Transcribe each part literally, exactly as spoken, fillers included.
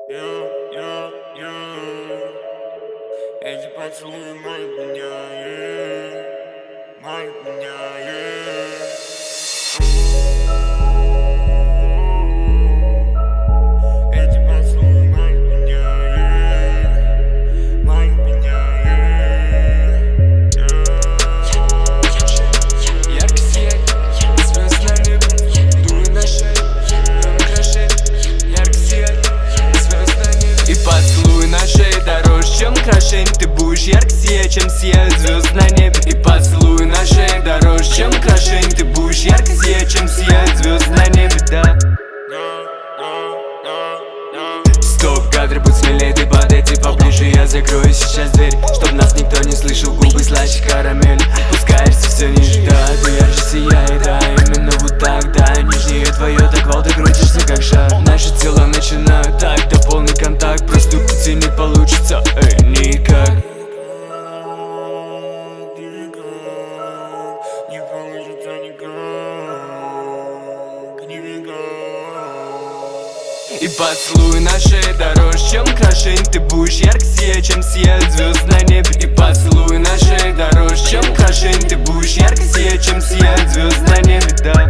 Я, я, я. Эти поцелуи мают меня, yeah. Мают меня, yeah. Эти поцелуи мают меня, yeah. Мают меня, yeah. Ярко сияет звездное небо, дует на шею, прям краше. Ярко сияет звездное небо, и поцелуй на шее дороже, чем украшение. Ты будешь ярко сиять, чем сияют звезды на небе. И поцелуй на шее дороже, чем украшение. Ты будешь ярко сиять, чем сияют звезды на небе, да. Стоп, кадры, будь смелее, ты подойди поближе. Я закрою сейчас дверь, чтоб нас никто не слышал. Губы слаще карамель, спускаешься все ниже, да. Ты ярче сияет, да, именно вот так, да. Нижнее твое, так волны крутишься как шар. Наши тела начинают так, да полный контакт. Проступиться не получится, эй, никак. Не получится никак, никак. И поцелуй на шее дороже, чем украшение. Ты будешь ярко сиять, чем сияют звезды на небе. И поцелуй на шее дороже, чем украшение. Ты будешь ярко сиять, чем сияют звезды на небе, да.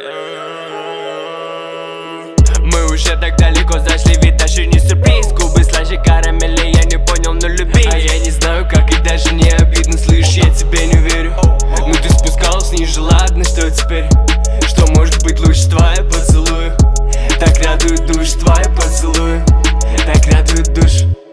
Мы уже так далеко зашли, ведь даже не сюрприз. Губы слаще карамели, я не понял, но люби. А я не знаю как, и даже не обидно, слышь, я тебе не верю. Ну ты спускался ниже, ладно, что теперь? Что может быть лучше твоя поцелуя? Так радует душ твои поцелуи, так радует душ.